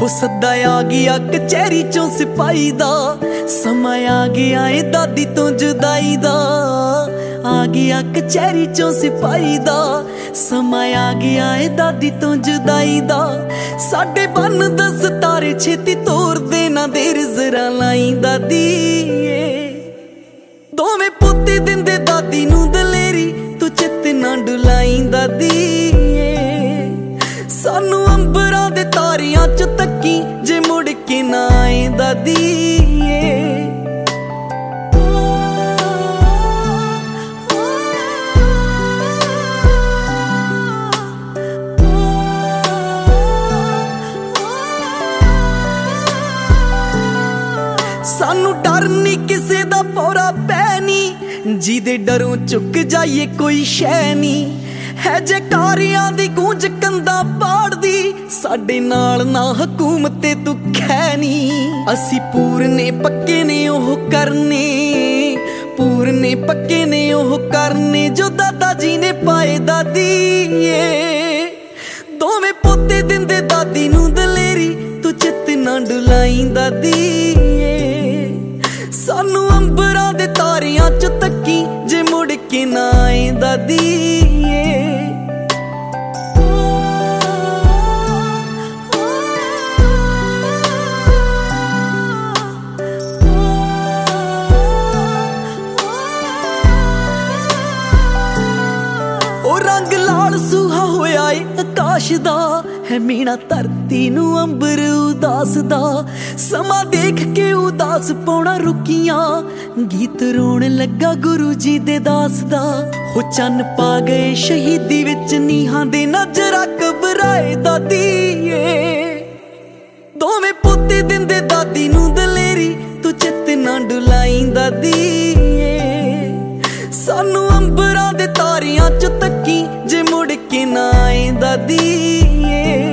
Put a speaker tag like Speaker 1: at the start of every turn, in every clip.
Speaker 1: ਸੱਦਾ ਆ ਗਿਆ ਕਚਹਿਰੀ ਚੋਂ ਸਿਪਾਹੀ ਦਾ, ਸਮਾਂ ਆ ਗਿਆ ਏ ਦਾਦੀ ਤੋਂ ਜੁਦਾਈ ਦਾ। ਆ ਗਿਆ ਕਚਹਿਰੀ ਚੋਂ ਸਿਪਾਹੀ ਦਾ, ਸਮਾਂ ਆ ਗਿਆ ਏ ਦਾਦੀ ਤੋਂ ਜੁਦਾਈ ਦਾ। ਸਾਡੇ ਬੰਨ ਦਸਤਾਰੇ ਛੇਤੀ ਤੋਰਦੇ ਨਾ ਦੇਰ ਜ਼ਰਾ ਲਾਈ ਦਾਦੀ ਏ। ਦੋਵੇਂ ਪੋਤੇ ਦਿੰਦੇ ਦਾਦੀ ਨੂੰ ਦਲੇਰੀ, ਤੂੰ ਚਿੱਤ ਨਾ ਡੁਲਾਈ ਦਾਦੀ ਏ। ਸਾਨੂੰ ਅੰਬਰਾਂ ਦੇ ਤਾਰਿਆਂ ਚ ਤੱਕੀ ਜੇ ਮੁੜ ਕੇ ਨਾ ਆਏ ਦਾਦੀ ਏ। ਸਾਨੂੰ ਡਰ ਨੀ ਕਿਸੇ ਦਾ ਪੌਰਾ ਪੈ ਨੀ, ਜਿਹਦੇ ਡਰੋਂ ਚੁੱਕ ਜਾਈਏ ਕੋਈ ਸ਼ੈ ਨੀ। ਹੈ ਜੇ ਕਾਰਿਆਂ ਦੀ ਗੂੰਜ ਕੰਧਾਂ ਪਾੜਦੀ, ਸਾਡੇ ਨਾਲ ਨਾ ਹਕੂਮਤ ਤੇ ਤੂੰ ਖੈ ਨੀ। ਅਸੀਂ ਪੂਰਨੇ ਪੱਕੇ ਨੇ ਉਹ ਕਰਨੇ, ਪੂਰਨੇ ਪੱਕੇ ਨੇ ਉਹ ਕਰਨੇ ਜੋ ਦਾਦਾ ਜੀ ਨੇ ਪਾਏ ਦਾਦੀ ਏ। ਦੋਵੇਂ ਪੋਤੇ ਦਿੰਦੇ ਦਾਦੀ ਨੂੰ ਦਲੇਰੀ, ਤੂੰ ਚਿੱਤ ਨਾ ਡੁਲਾਈ ਦਾਦੀ ਏ। ਸਾਨੂੰ ਅੰਬਰਾਂ ਦੇ ਤਾਰਿਆਂ ਚ ਤੱਕੀ ਜੇ ਮੁੜ ਕੇ ਨਾ ਆਏ ਦਾਦੀ ਏ। ਉਹ ਰੰਗ ਲਾਲ ਸੁਹਾ ਹੋਇਆ ਏ ਆਕਾਸ਼ ਦਾ, ਹੈ ਮੀਣਾ ਧਰਤੀ ਨੂੰ ਅੰਬਰ ਉਦਾਸ ਦਾ। ਸਮਾਂ ਦੇਖ ਕੇ ਉਦਾਸ ਪੌਣਾ ਰੁਕੀਆਂ, ਗੀਤ ਰੋਣ ਲੱਗਾ ਗੁਰੂ ਜੀ ਦੇ ਦਾਸ ਦਾ। ਹੋ ਚੰਨ ਪਾ ਗਏ ਸ਼ਹੀਦੀ ਵਿੱਚ ਨੀਹਾਂ ਦੇ ਨਜ਼ਰਾਂ ਘਬਰਾਏ ਦਾਦੀ ਏ। ਦੋਵੇਂ ਪੋਤੇ ਦਿੰਦੇ ਦਾਦੀ ਨੂੰ ਦਲੇਰੀ, ਤੂੰ ਚਿੱਤ ਨਾ ਡੁਲਾਈ ਦਾਦੀ ਏ। ਸਾਨੂੰ ਅੰਬਰਾਂ ਦੇ ਤਾਰਿਆਂ ਚ ਤੱਕੀ ਜੇ ਮੁੜ ਕੇ ਨਾ ਆਏ ਦਾਦੀ ਏ।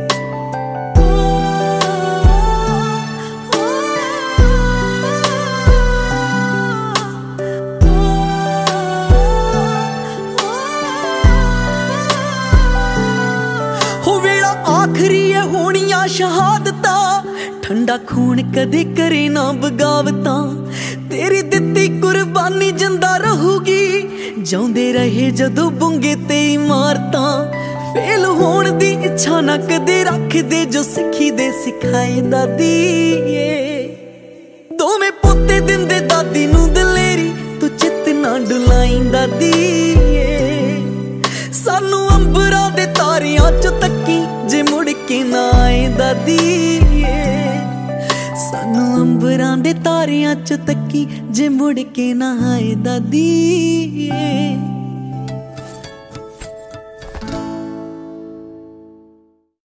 Speaker 1: ਆਖਰੀ ਏ ਹੋਣੀਆਂ ਸ਼ਹਾਦਤਾਂ, ਠੰਡਾ ਖੂਨ ਕਦੇ ਕਰੇ ਨਾ ਬਗਾਵਤਾਂ। ਤੇਰੀ ਦਿੱਤੀ ਕੁਰਬਾਨੀ ਜਿੰਦਾ ਰਹੂਗੀ, ਜਿਉਂਦੇ ਰਹੇ ਜਦੋਂ ਬੁੰਗੇ ਤੇ ਇਮਾਰਤਾਂ। ਫੇਲ ਹੋਣ ਦੀ ਇੱਛਾ ਨਾ ਕਦੇ ਰੱਖਦੇ ਜੋ ਸਿੱਖੀ ਦੇ ਸਿਖਾਏ ਦਾਦੀ ਏ। ਦੋਵੇਂ ਪੋਤੇ ਦਿੰਦੇ ਦਾਦੀ ਨੂੰ ਦਲੇਰੀ, ਤੂੰ ਚਿੱਤ ਨਾ ਡੁਲਾਈ ਦਾਦੀ ਏ। ਸਾਨੂੰ ਅੰਬਰਾਂ ਦੇ ਤਾਰਿਆਂ ਚ ਤੱਕੀ ਜੇ ਮੁੜ ਕੇ ਨਾ ਆਏ ਦਾਦੀ ਏ। ਸਾਨੂੰ ਅੰਬਰਾਂ ਦੇ ਤਾਰਿਆਂ ਚ ਤੱਕੀ ਜੇ ਮੁੜ ਕੇ ਨਾ ਆਏ ਦਾਦੀ ਏ।